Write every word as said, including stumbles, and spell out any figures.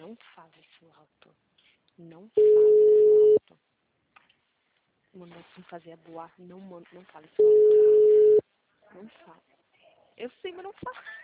Não fala isso alto. Não fala isso alto. Mandou me fazer aboar. Não, não fala isso alto. Não fala. Eu sei, mas não fala.